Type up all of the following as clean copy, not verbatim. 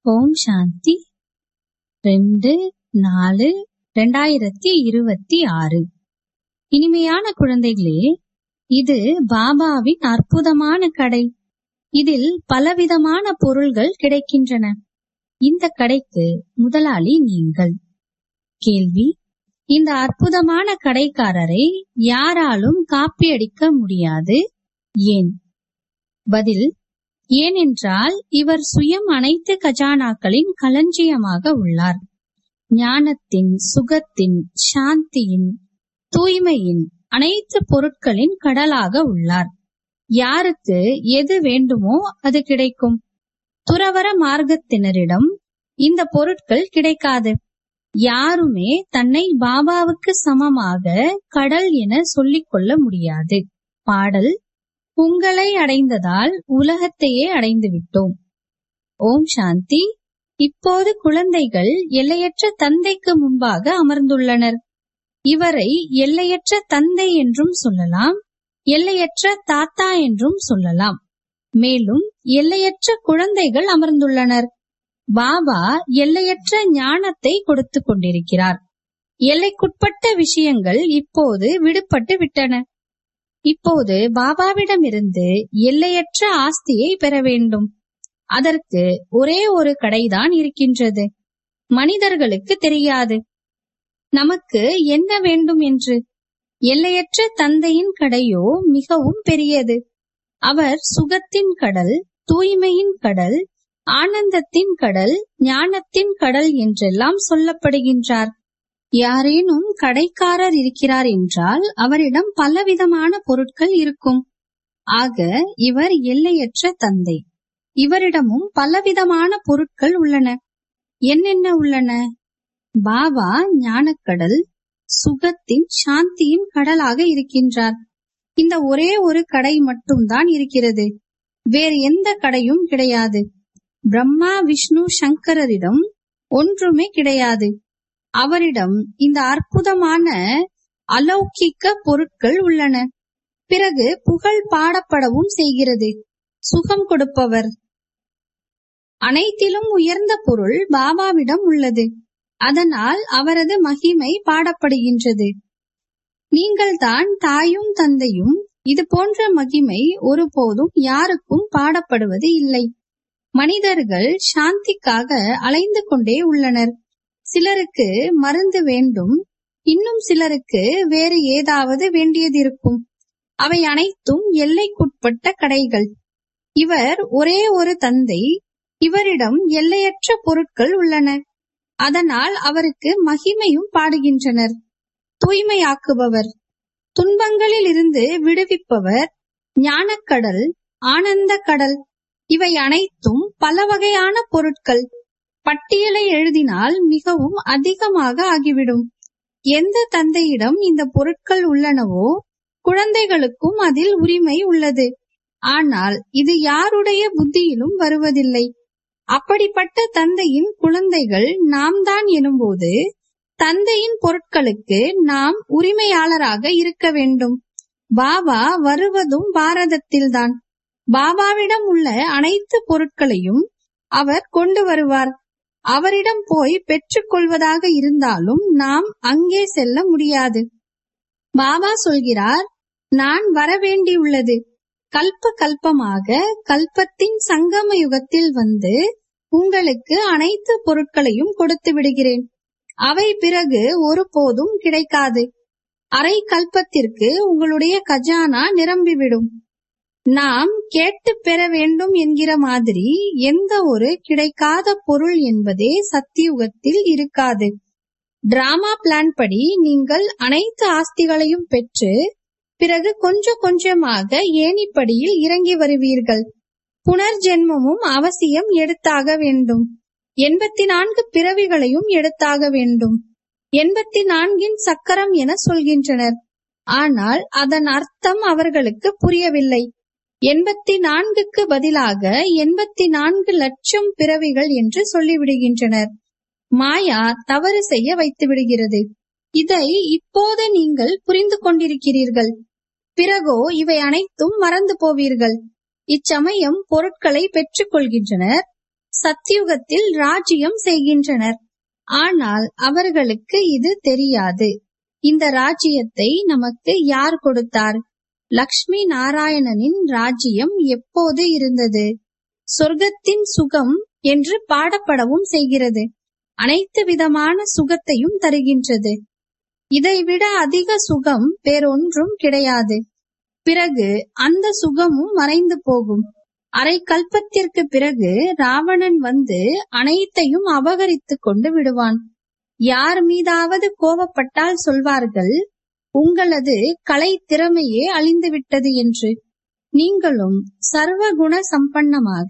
ஓம் சாந்தி 2/4/2026. இனிமையான குழந்தைகளே, இது பாபாவின் அற்புதமான கடை. இதில் பலவிதமான பொருள்கள் கிடைக்கின்றன. இந்த கடைக்கு முதலாளி நீங்கள். கேள்வி: இந்த அற்புதமான கடைக்காரரை யாராலும் காப்பியடிக்க முடியாது, ஏன்? பதில்: ஏனென்றால் இவர் சுயம் அனைத்து கஜானாக்களின் களஞ்சியமாக உள்ளார். ஞானத்தின், சுகத்தின், சாந்தியின், தூய்மையின், அனைத்து பொருட்களின் கடலாக உள்ளார். யாருக்கு எது வேண்டுமோ அது கிடைக்கும். துறவற மார்க்கத்தினரிடம் இந்த பொருட்கள் கிடைக்காது. யாருமே தன்னை பாபாவுக்கு சமமாக கடல் என சொல்லிக் கொள்ள முடியாது. பாடல்: உங்களை அடைந்ததால் உலகத்தையே அடைந்து விட்டோம். ஓம் சாந்தி. இப்போது குழந்தைகள் எல்லையற்ற தந்தைக்கு முன்பாக அமர்ந்துள்ளனர். இவரை எல்லையற்ற தந்தை என்றும் சொல்லலாம், எல்லையற்ற தாத்தா என்றும் சொல்லலாம். மேலும் எல்லையற்ற குழந்தைகள் அமர்ந்துள்ளனர். பாபா எல்லையற்ற ஞானத்தை கொடுத்து கொண்டிருக்கிறார். எல்லைக்குட்பட்ட விஷயங்கள் இப்போது விடுபட்டு விட்டன. இப்போது பாபாவிடமிருந்து எல்லையற்ற ஆஸ்தியை பெற வேண்டும். அதற்கு ஒரே ஒரு கடைதான் இருக்கின்றது. மனிதர்களுக்கு தெரியாது நமக்கு என்ன வேண்டும் என்று. எல்லையற்ற தந்தையின் கடையோ மிகவும் பெரியது. அவர் சுகத்தின் கடல், தூய்மையின் கடல், ஆனந்தத்தின் கடல், ஞானத்தின் கடல் என்றெல்லாம் சொல்லப்படுகின்றார். யாரேனும் கடைக்காரர் இருக்கிறார் என்றால் அவரிடம் பலவிதமான பொருட்கள் இருக்கும். ஆக இவர் எல்லையற்ற தந்தை. இவரிடமும் பலவிதமான பொருட்கள் உள்ளன. என்னென்ன உள்ளன? பாபா ஞானக்கடல், சுகத்தின், சாந்தியின் கடலாக இருக்கின்றார். இந்த ஒரே ஒரு கடை மட்டும்தான் இருக்கிறது. வேறு எந்த கடையும் கிடையாது. பிரம்மா, விஷ்ணு, சங்கரரிடம் ஒன்றுமே கிடையாது. அவரிடம் இந்த அற்புதமான அலௌகிக்க பொருட்கள் உள்ளன. பிறகு புகழ் பாடப்படவும் செய்கிறது. சுகம் கொடுப்பவர். அனைத்திலும் உயர்ந்த பொருள் பாபாவிடம் உள்ளது. அதனால் அவரது மகிமை பாடப்படுகின்றது. நீங்கள்தான் தாயும் தந்தையும். இது போன்ற மகிமை ஒருபோதும் யாருக்கும் பாடப்படுவது இல்லை. மனிதர்கள் சாந்திக்காக அலைந்து கொண்டே உள்ளனர். சிலருக்கு மருந்து வேண்டும், இன்னும் சிலருக்கு வேறு ஏதாவது வேண்டியதிருக்கும். அவை அனைத்தும் எல்லைக்குட்பட்ட கடைகள். இவர் ஒரே ஒரு தந்தை. இவரிடம் எல்லையற்ற பொருட்கள் உள்ளன. அதனால் அவருக்கு மகிமையும் பாடுகின்றனர். தூய்மையாக்குபவர், துன்பங்களில் இருந்து விடுவிப்பவர், ஞானக்கடல், ஆனந்த கடல். இவை அனைத்தும் பல வகையான பொருட்கள். பட்டியலை எழுதினால் மிகவும் அதிகமாக ஆகிவிடும். எந்த தந்தையிடம் இந்த பொருட்கள் உள்ளனவோ குழந்தைகளுக்கும் அதில் உரிமை உள்ளது. ஆனால் இது யாருடைய புத்தியிலும் வருவதில்லை. அப்படிப்பட்ட தந்தையின் குழந்தைகள் நாம் தான் எனும்போது தந்தையின் பொருட்களுக்கு நாம் உரிமையாளராக இருக்க வேண்டும். பாபா வருவதும் பாரதத்தில்தான். பாபாவிடம் உள்ள அனைத்து பொருட்களையும் அவர் கொண்டு வருவார். அவரிடம் போய் பெற்றுக் கொள்வதாக இருந்தாலும் நாம் அங்கே செல்ல முடியாது. பாபா சொல்கிறார், நான் வரவேண்டியுள்ளது. கல்ப கல்பமாக கல்பத்தின் சங்கம யுகத்தில் வந்து உங்களுக்கு அனைத்து பொருட்களையும் கொடுத்து விடுகிறேன். அவை பிறகு ஒருபோதும் கிடைக்காது. அரை கல்பத்திற்கு உங்களுடைய கஜானா நிரம்பிவிடும். நாம் கேட்டு பெற வேண்டும் என்கிற மாதிரி எந்த ஒரு கிடைக்காத பொருள் என்பதே சத்தியுகத்தில் இருக்காது. டிராமா பிளான் படி நீங்கள் அனைத்து ஆஸ்திகளையும் பெற்று பிறகு கொஞ்சம் கொஞ்சமாக ஏணிப்படியில் இறங்கி வருவீர்கள். புனர்ஜென்மமும் அவசியம் எடுத்தாக வேண்டும். 84 பிறவிகளையும் எடுத்தாக வேண்டும். 84 சக்கரம் என சொல்கின்றனர். ஆனால் அதன் அர்த்தம் அவர்களுக்கு புரியவில்லை. 84க்கு பதிலாக 84 லட்சம் பிறவிகள் என்று சொல்லிவிடுகின்றனர். மாயா தவறு செய்ய வைத்து விடுகிறது. இதை இப்போது நீங்கள் புரிந்து கொண்டிருக்கிறீர்கள். பிறகோ இவை அனைத்தும் மறந்து போவீர்கள். இச்சமயம் பொருட்களை பெற்றுக் கொள்கின்றனர். சத்யுகத்தில் ராஜ்யம் செய்கின்றனர். ஆனால் அவர்களுக்கு இது தெரியாது. இந்த ராஜ்யத்தை நமக்கு யார் கொடுத்தார்? லக்ஷ்மி நாராயணனின் ராஜ்யம் எப்போது இருந்தது? சொர்க்கத்தின் சுகம் என்று பாடப்படவும் செய்கிறது. அனைத்து விதமான சுகத்தையும் தருகின்றது. இதைவிட அதிக சுகம் வேறொன்றும் கிடையாது. பிறகு அந்த சுகமும் மறைந்து போகும். அரை கல்பத்திற்கு பிறகு ராவணன் வந்து அனைத்தையும் அபகரித்துக் கொண்டு விடுவான். யார் மீதாவது கோபப்பட்டால் சொல்வார்கள், உங்களது கலை திறமையே அழிந்துவிட்டது என்று. நீங்களும் சர்வ குண சம்பன்னமாக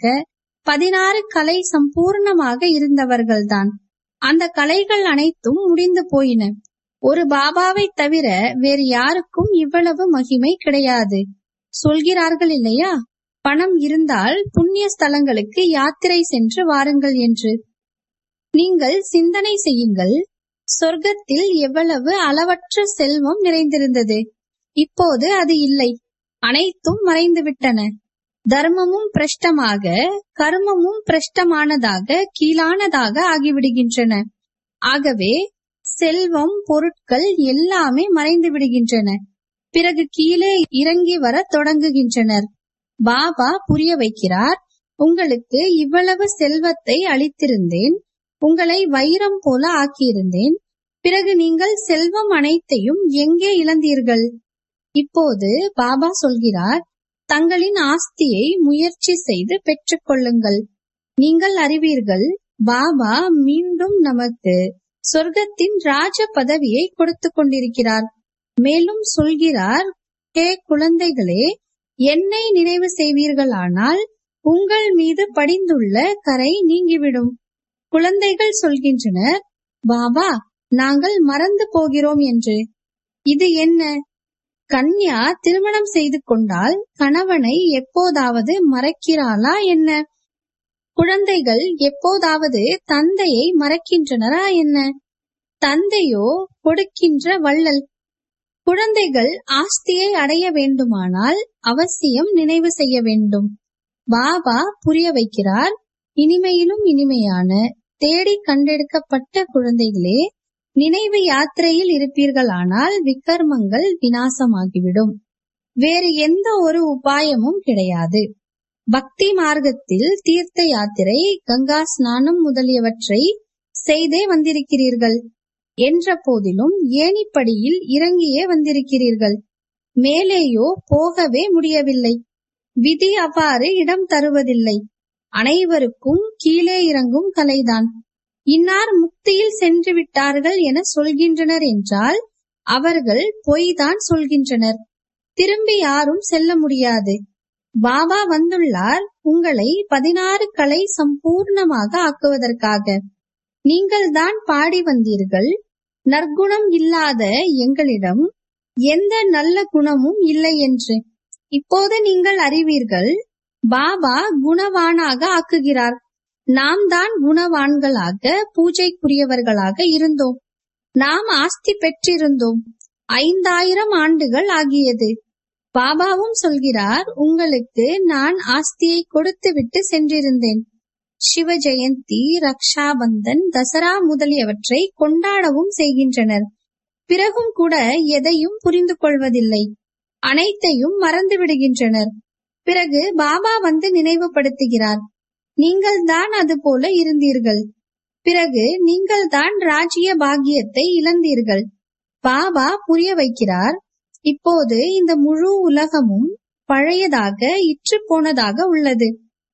16 கலை சம்பூர்ணமாக இருந்தவர்கள்தான். அந்த கலைகள் அனைத்தும் முடிந்து போயின. ஒரு பாபாவை தவிர வேறு யாருக்கும் இவ்வளவு மகிமை கிடையாது. சொல்கிறார்கள் இல்லையா, பணம் இருந்தால் புண்ணிய ஸ்தலங்களுக்கு யாத்திரை சென்று வாருங்கள் என்று. நீங்கள் சிந்தனை செய்யுங்கள், சொர்க்கத்தில் எவ்வளவு அளவற்ற செல்வம் நிறைந்திருந்தது. இப்போது அது இல்லை. அனைத்தும் மறைந்துவிட்டன. தர்மமும் பிரஷ்டமாக, கர்மமும் பிரஷ்டமானதாக, கீழானதாக ஆகிவிடுகின்றன. ஆகவே செல்வம், பொருட்கள் எல்லாமே மறைந்து விடுகின்றன. பிறகு கீழே இறங்கி வர தொடங்குகின்றனர். பாபா புரிய வைக்கிறார், உங்களுக்கு இவ்வளவு செல்வத்தை அளித்திருந்தேன், உங்களை வைரம் போல ஆக்கியிருந்தேன். பிறகு நீங்கள் செல்வம் அனைத்தையும் எங்கே இழந்தீர்கள்? இப்போது பாபா சொல்கிறார், தங்களின் ஆஸ்தியை முயற்சி செய்து பெற்றுக் கொள்ளுங்கள். நீங்கள் அறிவீர்கள், பாபா மீண்டும் நமக்கு சொர்க்கத்தின் ராஜ பதவியை கொடுத்து கொண்டிருக்கிறார். மேலும் சொல்கிறார், ஹே குழந்தைகளே, என்னை நினைவு செய்வீர்களானால் உங்கள் மீது படிந்துள்ள கரை நீங்கிவிடும். குழந்தைகள் சொல்கின்றனர், பாபா நாங்கள் மறந்து போகிறோம் என்று. இது என்ன? கன்யா திருமணம் செய்து கொண்டால் கணவனை எப்போதாவது மறக்கிறாளா என்ன? குழந்தைகள் எப்போதாவது தந்தையை மறக்கின்றனரா என்ன? தந்தையோ கொடுக்கின்ற வள்ளல். குழந்தைகள் ஆஸ்தியை அடைய வேண்டுமானால் அவசியம் நினைவு செய்ய வேண்டும். பாபா புரிய வைக்கிறார், இனிமையிலும் இனிமையான தேடி கண்டெடுக்கப்பட்ட குழந்தைகளே, நினைவு யாத்திரையில் இருப்பீர்களானால் விக்கர்மங்கள் விநாசமாகிவிடும். வேறு எந்த ஒரு உபாயமும் கிடையாது. பக்தி மார்க்கத்தில் தீர்த்த யாத்திரை, கங்கா ஸ்நானம் முதலியவற்றை செய்தே வந்திருக்கிறீர்கள். என்ற போதிலும் ஏணிப்படியில் இறங்கியே வந்திருக்கிறீர்கள். மேலேயோ போகவே முடியவில்லை. விதி அவ்வாறு இடம் தருவதில்லை. அனைவருக்கும் கீழே இறங்கும் கலைதான். இன்னார் முக்தியில் சென்று விட்டார்கள் என சொல்கின்றனர் என்றால் அவர்கள் பொய்தான் சொல்கின்றனர். திரும்பி யாரும் செல்ல முடியாது. பாபா வந்துள்ளார் உங்களை 16 கலை சம்பூர்ணமாக ஆக்குவதற்காக. நீங்கள் தான் பாடி வந்தீர்கள், நற்குணம் இல்லாத எங்களிடம் எந்த நல்ல குணமும் இல்லை என்று. இப்போது நீங்கள் அறிவீர்கள், பாபா குணவானாக ஆக்குகிறார். நாம் தான் குணவான்களாக, பூஜைக்குரியவர்களாக இருந்தோம். நாம் ஆஸ்தி பெற்றிருந்தோம். 5000 ஆண்டுகள் ஆகியது. பாபாவும் சொல்கிறார், உங்களுக்கு நான் ஆஸ்தியை கொடுத்து விட்டு சென்றிருந்தேன். சிவ ஜெயந்தி, ரக்ஷாபந்தன், தசரா முதலியவற்றை கொண்டாடவும் செய்கின்றனர். பிறகும் கூட எதையும் புரிந்து கொள்வதில்லை. அனைத்தையும் மறந்து விடுகின்றனர். பிறகு பாபா வந்து நினைவுபடுத்துகிறார், நீங்கள் தான் அது போல இருந்தீர்கள். பிறகு நீங்கள் தான் ராஜ்ய பாக்கியத்தை இழந்தீர்கள். பாபா புரிய வைக்கிறார், இப்போது இந்த முழு உலகமும் பழையதாக இற்று போனதாக உள்ளது.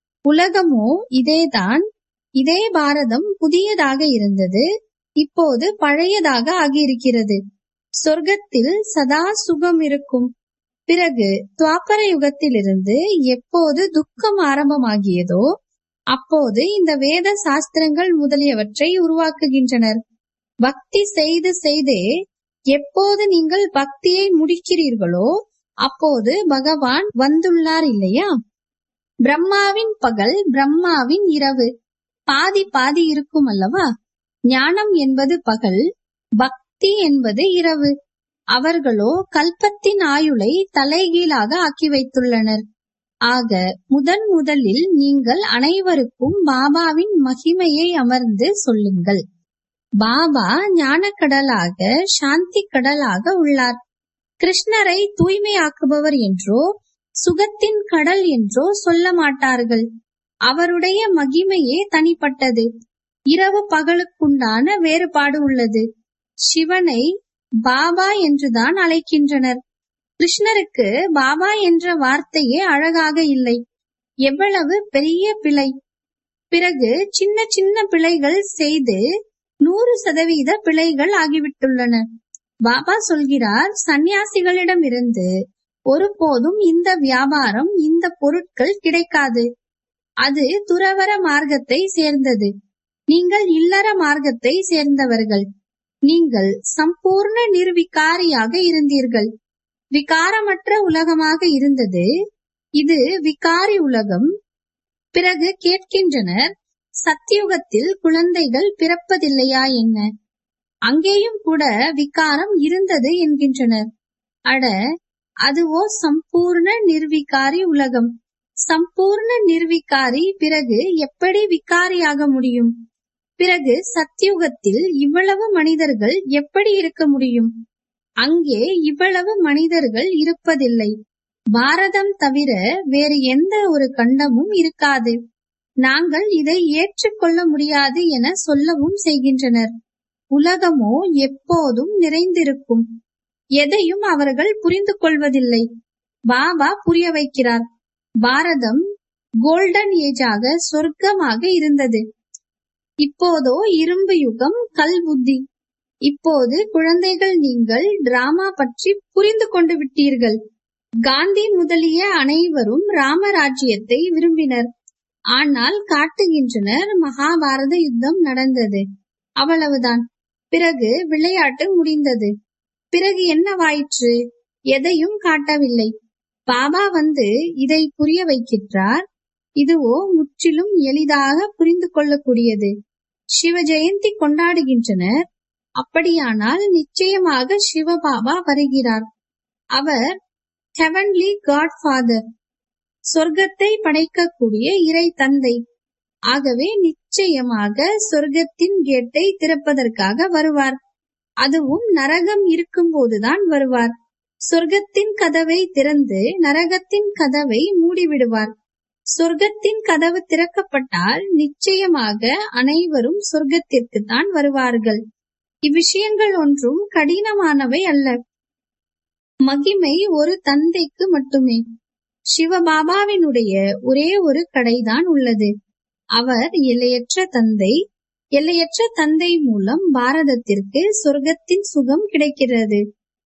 உலகமோ இதேதான். இதே பாரதம் புதியதாக இருந்தது, இப்போது பழையதாக ஆகியிருக்கிறது. சொர்க்கத்தில் சதா சுகம் இருக்கும். பிறகு துவாபர யுகத்திலிருந்து எப்போது துக்கம் ஆரம்பமாகியதோ அப்போது இந்த வேத சாஸ்திரங்கள் முதலியவற்றை உருவாக்குகின்றனர். பக்தி செய்து செய்தே எப்போது நீங்கள் பக்தியை முடிக்கிறீர்களோ அப்போது பகவான் வந்துள்ளார் இல்லையா? பிரம்மாவின் பகல், பிரம்மாவின் இரவு பாதி பாதி இருக்கும் அல்லவா? ஞானம் என்பது பகல், பக்தி என்பது இரவு. அவர்களோ கல்பத்தின் ஆயுளை தலைகீழாக ஆக்கி வைத்துள்ளனர். ஆக முதலில் நீங்கள் அனைவருக்கும் பாபாவின் மகிமையை அமர்ந்து சொல்லுங்கள். பாபா ஞானக்கடலாக சாந்தி கடலாக உள்ளார். கிருஷ்ணரை தூய்மையாக்குபவர் என்றோ சுகத்தின் கடல் என்றோ சொல்ல மாட்டார்கள். அவருடைய மகிமையே தனிப்பட்டது. இரவு பகலுக்குண்டான வேறுபாடு உள்ளது. சிவனை பாபா என்றுதான் அழைக்கின்றனர். கிருஷ்ணருக்கு பாபா என்ற வார்த்தையே அழகாக இல்லை. எவ்வளவு பெரிய பிழை! பிறகு சின்ன சின்ன பிழைகள் செய்து 100% பிழைகள் ஆகிவிட்டுள்ளன. பாபா சொல்கிறார், சந்நியாசிகளிடமிருந்து ஒருபோதும் இந்த வியாபாரம், இந்த பொருட்கள் கிடைக்காது. அது துறவற மார்க்கத்தை சேர்ந்தது. நீங்கள் இல்லற மார்க்கத்தை சேர்ந்தவர்கள். நீங்கள் சம்பூர்ண நிர்விகாரியாக இருந்தீர்கள். விகாரமற்ற உலகமாக இருந்தது. இது விகாரி உலகம். பிறகு கேட்கின்றனர், சத்தியுகத்தில் குழந்தைகள் பிறப்பதில்லையா என்ன? அங்கேயும் கூட விகாரம் இருந்தது என்கின்றனர். அட, அதுவோ சம்பூர்ண நிர்விகாரி உலகம். சம்பூர்ண நிர்விகாரி பிறகு எப்படி விகாரியாக முடியும்? பிறகு சத்தியுகத்தில் இவ்வளவு மனிதர்கள் எப்படி இருக்க முடியும்? அங்கே இவ்வளவு மனிதர்கள் இருப்பதில்லை. பாரதம் தவிர வேறு எந்த ஒரு கண்டமும் இருக்காது. நாங்கள் இதை ஏற்றுக்கொள்ள முடியாது என சொல்லவும் செய்கின்றனர். உலகமோ எப்போதும் நிறைந்திருக்கும். எதையும் அவர்கள் புரிந்து கொள்வதில்லை. பாபா புரிய வைக்கிறார். பாரதம் கோல்டன் ஏஜாக சொர்க்கமாக இருந்தது. இப்போதோ இரும்பு யுகம், கல் புத்தி. இப்போது குழந்தைகள், நீங்கள் டிராமா பற்றி புரிந்து கொண்டு விட்டீர்கள். காந்தி முதலிய அனைவரும் ராமராஜ்யத்தை விரும்பினர். ஆனால் காட்டுகின்றனர், மகாபாரத யுத்தம் நடந்தது, அவ்வளவுதான். பிறகு விளையாட்டு முடிந்தது. பிறகு என்னவாயிற்று? எதையும் காட்டவில்லை. பாபா வந்து இதை புரிய வைக்கின்றார். இதுவோ முற்றிலும் எளிதாக புரிந்து கொள்ளக்கூடியது. சிவ ஜெயந்தி கொண்டாடுகின்றனர். அப்படியானால் நிச்சயமாக சிவபாபா வருகிறார். அவர் ஹெவன்லி காட் ஃபாதர், சொர்க்கத்தை படைக்கக்கூடிய இறை தந்தை. ஆகவே நிச்சயமாக சொர்க்கத்தின் கேட்டை திறப்பதற்காக வருவார். அதுவும் நரகம் இருக்கும் போதுதான் வருவார். சொர்க்கத்தின் கதவை திறந்து நரகத்தின் கதவை மூடிவிடுவார். சொர்க்கத்தின் கதவு திறக்கப்பட்டால் நிச்சயமாக அனைவரும் சொர்க்கத்திற்கு தான் வருவார்கள். இவ்விஷயங்கள் ஒன்றும் கடினமானவை அல்ல. மகிமை ஒரு தந்தைக்கு மட்டுமே. சிவபாபாவினுடைய ஒரே ஒரு கடைதான் உள்ளது. அவர் எல்லையற்ற தந்தை. எல்லையற்ற தந்தை மூலம் பாரதத்திற்கு சொர்க்கத்தின் சுகம் கிடைக்கிறது.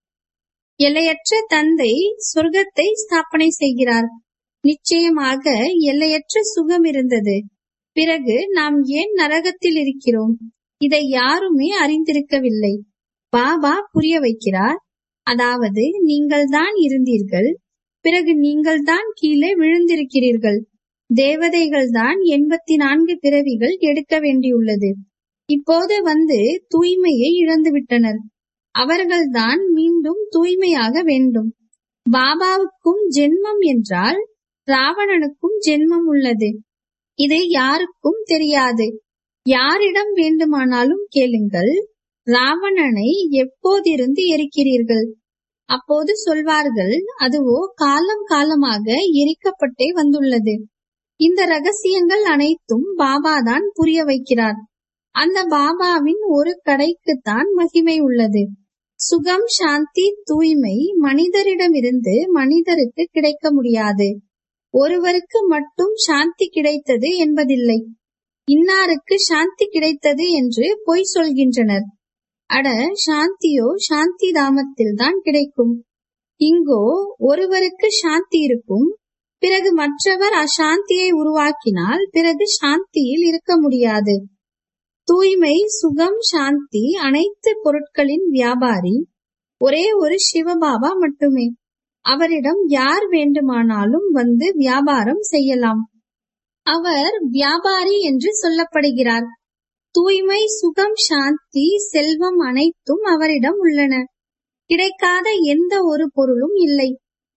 எல்லையற்ற தந்தை சொர்க்கத்தை ஸ்தாபனை செய்கிறார். நிச்சயமாக எல்லையற்ற சுகம் இருந்தது. பிறகு நாம் ஏன் நரகத்தில் இருக்கிறோம்? இதை யாருமே அறிந்திருக்கவில்லை. பாபா புரிய வைக்கிறார். அதாவது நீங்கள் தான் இருந்தீர்கள், பிறகு நீங்கள் தான் கீழே விழுந்திருக்கிறீர்கள். தேவதைகள் தான் 84 பிறவிகள் எடுக்க வேண்டியுள்ளது. இப்போது வந்து தூய்மையை இழந்துவிட்டனர். அவர்கள்தான் மீண்டும் தூய்மையாக வேண்டும். பாபாவுக்கும் ஜென்மம் என்றால் ராவணனுக்கும் ஜென்மம் உள்ளது. இது யாருக்கும் தெரியாது. யாரிடம் வேண்டுமானாலும் கேளுங்கள், ராவணனை எப்போதிருந்து எரிக்கிறீர்கள்? அப்போது சொல்வார்கள், அதுவோ காலம் காலமாக எரிக்கப்பட்டே வந்துள்ளது. இந்த ரகசியங்கள் அனைத்தும் பாபாதான் புரிய வைக்கிறார். அந்த பாபாவின் ஒரு கடைக்குத்தான் மகிமை உள்ளது. சுகம், சாந்தி, தூய்மை மனிதரிடமிருந்து மனிதருக்கு கிடைக்க முடியாது. ஒருவருக்கு மட்டும் சாந்தி கிடைத்தது என்பதில்லை. இன்னாருக்கு சாந்தி கிடைத்தது என்று பொய் சொல்கின்றனர். அட, சாந்தியோ சாந்தி தாமத்தில் தான் கிடைக்கும். இங்கோ ஒருவருக்கு சாந்தி இருக்கும், பிறகு மற்றவர் அசாந்தியை உருவாக்கினால் பிறகு சாந்தியில் இருக்க முடியாது. தூய்மை, சுகம், சாந்தி அனைத்து பொருட்களின் வியாபாரி ஒரே ஒரு சிவபாபா மட்டுமே. அவரிடம் யார் வேண்டுமானாலும் வந்து வியாபாரம் செய்யலாம். அவர் வியாபாரி என்று சொல்லப்படுகிறார். தூய்மை, சுகம், சாந்தி, செல்வம் அனைத்தும் அவரிடம் உள்ளன. கிடைக்காத எந்த ஒரு பொருளும் இல்லை.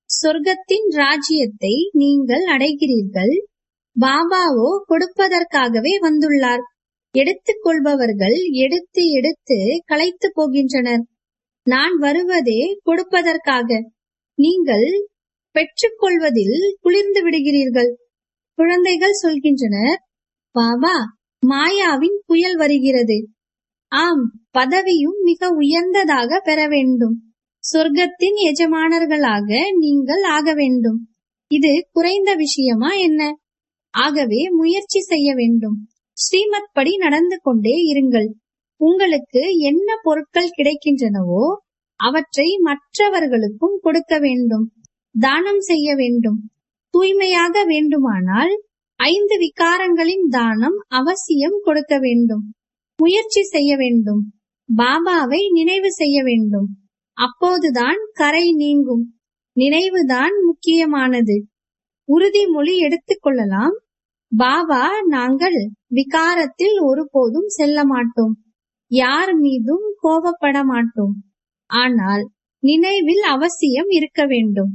சொர்க்கத்தின் ராஜ்யத்தை நீங்கள் அடைகிறீர்கள். பாபாவோ கொடுப்பதற்காகவே வந்துள்ளார். எடுத்துக் கொள்பவர்கள் எடுத்து எடுத்து களைத்து போகின்றனர். நான் வருவதே கொடுப்பதற்காக. நீங்கள் பெற்றுக்கொள்வதில் குளிர்ந்து விடுகிறீர்கள். குழந்தைகள் சொல்கின்றனர், பாபா, மாயாவின் புயல் வருகிறது. ஆம், பதவியும் மிக உயர்ந்ததாக பெற வேண்டும். சொர்க்கத்தின் எஜமானர்களாக நீங்கள் ஆக வேண்டும். இது குறைந்த விஷயமா என்ன? ஆகவே முயற்சி செய்ய வேண்டும். ஸ்ரீமத் படி நடந்து கொண்டே இருங்கள். உங்களுக்கு என்ன பொருட்கள் கிடைக்கின்றனவோ அவற்றை மற்றவர்களுக்கும் கொடுக்க வேண்டும். தானம் செய்ய வேண்டும். தூய்மையாக வேண்டுமானால் 5 விகாரங்களின் தானம் அவசியம் கொடுக்க வேண்டும். முயற்சி செய்ய வேண்டும். பாபாவை நினைவு செய்ய வேண்டும். அப்போதுதான் கரை நீங்கும். நினைவுதான் முக்கியமானது. உறுதிமொழி எடுத்துக் கொள்ளலாம். பாபா, நாங்கள் விகாரத்தில் ஒருபோதும் செல்ல மாட்டோம். யார் மீதும் கோபப்பட மாட்டோம். ஆனால் நினைவில் அவசியம் இருக்க வேண்டும்.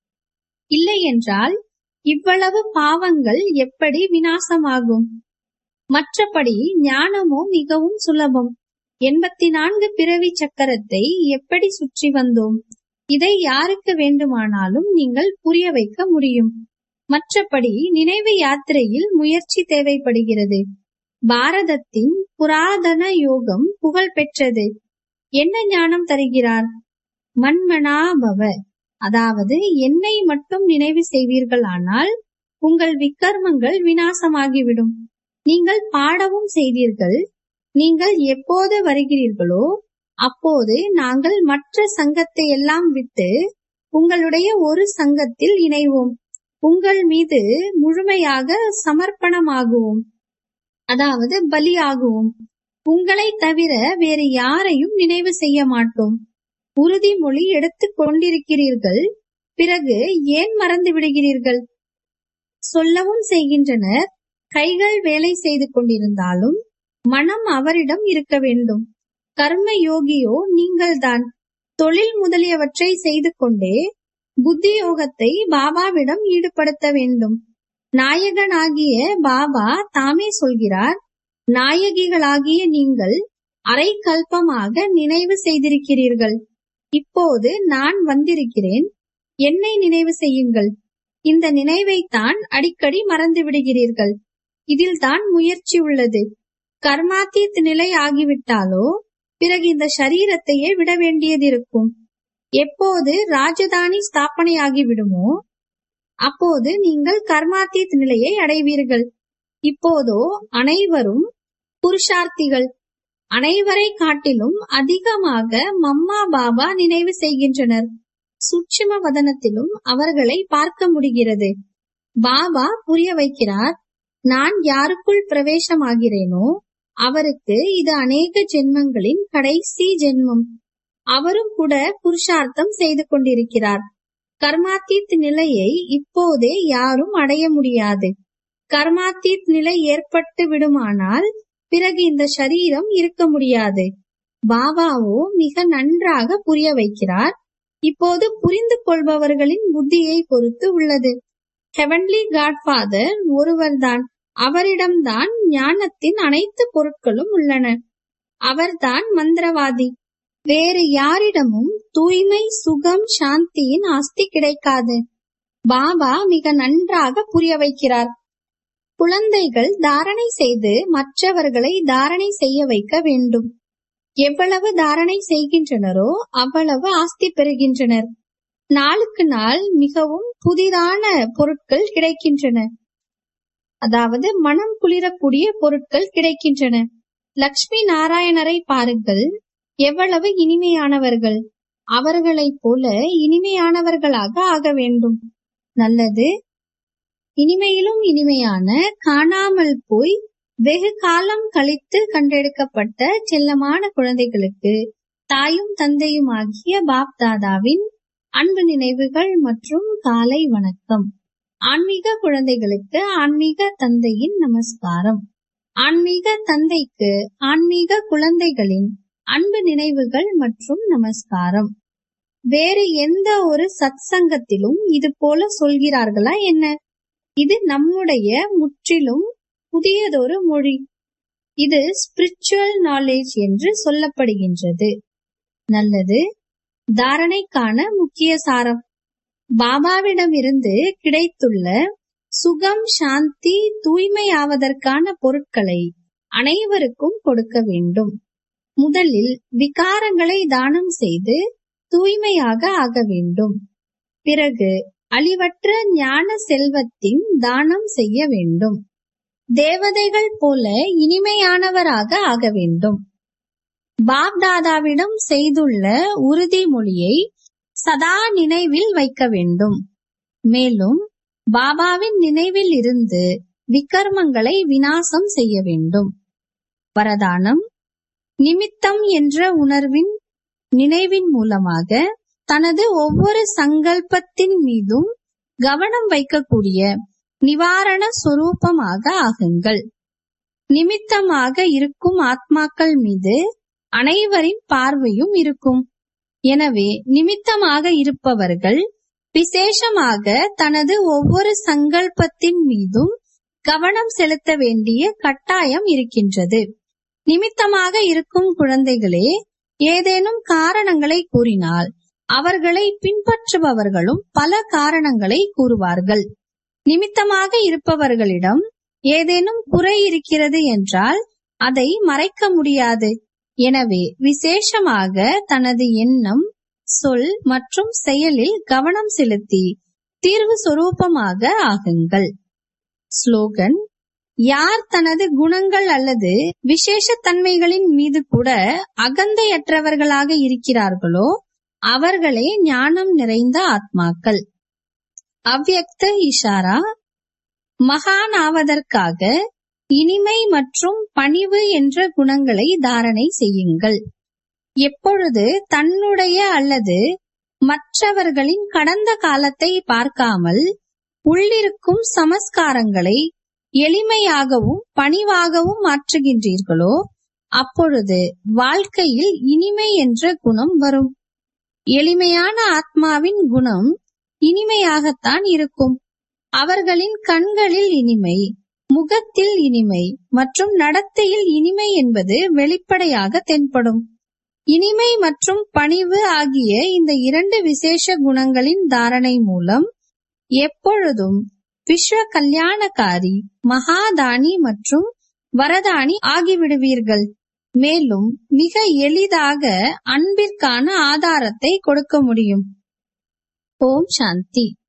இல்லை என்றால் இவ்வளவு பாவங்கள் எப்படி விநாசமாகும்? மற்றபடி ஞானமோ மிகவும் சுலபம். 84 பிறவி சக்கரத்தை எப்படி சுற்றி வந்தோம்? இதை யாருக்கு வேண்டுமானாலும் நீங்கள் புரிய வைக்க முடியும். மற்றபடி நினைவு யாத்திரையில் முயற்சி தேவைப்படுகிறது. பாரதத்தின் புராதன யோகம் புகழ் பெற்றது. என்ன ஞானம் தருகிறார்? மன்மனாபவ, அதாவது என்னை மட்டும் நினைவு செய்வீர்களானால் உங்கள் விக்கர்மங்கள் விநாசமாகிவிடும். நீங்கள் பாடவும் செய்தீர்கள். நீங்கள் எப்போது வருகிறீர்களோ அப்போது நாங்கள் மற்ற சங்கத்தை எல்லாம் விட்டு உங்களுடைய ஒரு சங்கத்தில் இணைவோம். உங்கள் மீது முழுமையாக சமர்ப்பணமாகுவோம், அதாவது பலியாகுவோம். உங்களை தவிர வேறு யாரையும் நினைவு செய்ய மாட்டோம். உறுதிமொழி எடுத்துக் கொண்டிருக்கிறீர்கள். பிறகு ஏன் மறந்து விடுகிறீர்கள்? சொல்லவும் செய்கின்றனர். கைகள் வேலை செய்து கொண்டிருந்தாலும் மனம் அவரிடம் இருக்க வேண்டும். கர்ம யோகியோ நீங்கள்தான். தொழில் முதலியவற்றை செய்து கொண்டே புத்தி யோகத்தை பாபாவிடம் ஈடுபடுத்த வேண்டும். நாயகனாகிய பாபா தாமே சொல்கிறார், நாயகிகளாகிய நீங்கள் அரை கல்பமாக நினைவு செய்திருக்கிறீர்கள். இப்போது நான் வந்திருக்கிறேன். என்னை நினைவு செய்யுங்கள். இந்த நினைவைத்தான் அடிக்கடி மறந்து விடுகிறீர்கள். இதில்தான் முயற்சி உள்ளது. கர்மாத்தீத் நிலை ஆகிவிட்டாலோ பிறகு இந்த சரீரத்தையே விட வேண்டியதிருக்கும். எப்போது ராஜதானி ஸ்தாபனையாகிவிடுமோ அப்போது நீங்கள் கர்மாத்தீத் நிலையை அடைவீர்கள். இப்போதோ அனைவரும் புருஷார்த்திகள். அனைவரை காட்டிலும் அதிகமாக மம்மா பாபா நினைவு செய்கின்றனர். சூட்சும வதனத்திலும் அவர்களை பார்க்க முடிகிறது. பாபா புரிய வைக்கிறார், நான் யாருக்குள் பிரவேசமாகிறேனோ அவருக்கு இது அநேக ஜென்மங்களின் கடைசி ஜென்மம். அவரும் கூட புருஷார்த்தம் செய்து கொண்டிருக்கிறார். கர்மாத்தீத் நிலையை இப்போதே யாரும் அடைய முடியாது. கர்மாத்தீத் நிலை ஏற்பட்டு விடுமானால் பிறகு இந்த சரீரம் இருக்க முடியாது. பாபாவோ மிக நன்றாக புரிய வைக்கிறார். இப்போது புரிந்து கொள்பவர்களின் புத்தியை பொறுத்து உள்ளது. ஹெவன்லி காட்ஃபாதர் ஒருவர்தான். அவரிடம்தான் ஞானத்தின் அனைத்து பொருட்களும் உள்ளன. அவர்தான் மந்திரவாதி. வேறு யாரிடமும் தூய்மை, சுகம், சாந்தியின் ஆஸ்தி கிடைக்காது. பாபா மிக நன்றாக புரிய வைக்கிறார். குழந்தைகள் தாரணை செய்து மற்றவர்களை தாரணை செய்ய வைக்க வேண்டும். எவ்வளவு தாரணை செய்கின்றனரோ அவ்வளவு ஆஸ்தி பெறுகின்றனர். நாளுக்கு நாள் மிகவும் புதிதான பொருட்கள் கிடைக்கின்றன. அதாவது மனம் குளிரக்கூடிய பொருட்கள் கிடைக்கின்றன. லக்ஷ்மி நாராயணரை பாருங்கள், எவ்வளவு இனிமையானவர்கள். அவர்களைப் போல இனிமையானவர்களாக ஆக வேண்டும். நல்லது. இனிமையிலும் இனிமையான, காணாமல் போய் வெகு காலம் கழித்து கண்டெடுக்கப்பட்ட செல்லமான குழந்தைகளுக்கு தாயும் தந்தையும் ஆகிய பாப் தாதாவின் அன்பு நினைவுகள் மற்றும் காலை வணக்கம். ஆன்மீக குழந்தைகளுக்கு ஆன்மீக தந்தையின் நமஸ்காரம். ஆன்மீக தந்தைக்கு ஆன்மீக குழந்தைகளின் அன்பு நினைவுகள் மற்றும் நமஸ்காரம். வேறு எந்த ஒரு சத்சங்கத்திலும் இது போல சொல்கிறார்களா என்ன? இது நம்முடைய முற்றிலும் புதியதொரு மொழி. இது ஸ்பிரிச்சுவல் நாலேஜ் என்று சொல்லப்படுகின்றது. நல்லது. தாரணைக்கான முக்கிய சாரம்: பாபாவிடமிருந்து கிடைத்துள்ள சுகம், சாந்தி, தூய்மையாவதற்கான பொருட்களை அனைவருக்கும் கொடுக்க வேண்டும். முதலில் விகாரங்களை தானம் செய்து தூய்மையாக ஆக வேண்டும். பிறகு அழிவற்ற ஞான செல்வத்தின் தானம் செய்ய வேண்டும். தேவதைகள் போல இனிமையானவராக ஆக வேண்டும். பாப்தாதாவிடம் செய்துள்ள உறுதிமொழியை சதா நினைவில் வைக்க வேண்டும். மேலும் பாபாவின் நினைவில் இருந்து விகர்மங்களை விநாசம் செய்ய வேண்டும். வரதானம்: நிமித்தம் என்ற உணர்வின் நினைவின் மூலமாக தனது ஒவ்வொரு சங்கல்பத்தின் மீதும் கவனம் வைக்கக்கூடிய நிவாரண சொரூபமாக ஆகுங்கள். நிமித்தமாக இருக்கும் ஆத்மாக்கள் மீது அனைவரின் பார்வையும் இருக்கும். எனவே நிமித்தமாக இருப்பவர்கள் விசேஷமாக தனது ஒவ்வொரு சங்கல்பத்தின் மீதும் கவனம் செலுத்த வேண்டிய கட்டாயம் இருக்கின்றது. நிமித்தமாக இருக்கும் குழந்தைகளே, ஏதேனும் காரணங்களை கூறினால் அவர்களை பின்பற்றுபவர்களும் பல காரணங்களை கூறுவார்கள். நிமித்தமாக இருப்பவர்களிடம் ஏதேனும் குறை இருக்கிறது என்றால் அதை மறைக்க முடியாது. எனவே விசேஷமாக தனது எண்ணம், சொல் மற்றும் செயலில் கவனம் செலுத்தி தீர்வு சொரூபமாக ஆகுங்கள். ஸ்லோகன்: யார் தனது குணங்கள் அல்லது விசேஷ தன்மைகளின் மீது கூட அகந்தையற்றவர்களாக இருக்கிறார்களோ அவர்களே ஞானம் நிறைந்த ஆத்மாக்கள். அவ்யக்த இஷாரா: மகான் ஆவதற்காக இனிமை மற்றும் பணிவு என்ற குணங்களை தாரணை செய்யுங்கள். எப்பொழுது தன்னுடைய அல்லது மற்றவர்களின் கடந்த காலத்தை பார்க்காமல் உள்ளிருக்கும் சமஸ்காரங்களை எளிமையாகவும் பணிவாகவும் மாற்றுகின்றீர்களோ அப்பொழுது வாழ்க்கையில் இனிமை என்ற குணம் வரும். எளிமையான ஆத்மாவின் குணம் இனிமையாகத்தான் இருக்கும். அவர்களின் கண்களில் இனிமை, முகத்தில் இனிமை மற்றும் நடத்தையில் இனிமை என்பது வெளிப்படையாக தென்படும். இனிமை மற்றும் பணிவு ஆகிய இந்த இரண்டு விசேஷ குணங்களின் தாரணை மூலம் எப்பொழுதும் விஸ்வ கல்யாணகாரி, மகாதானி மற்றும் வரதானி ஆகிவிடுவீர்கள். மேலும் மிக எளிதாக அன்பிற்கான ஆதாரத்தை கொடுக்க முடியும். ஓம் சாந்தி.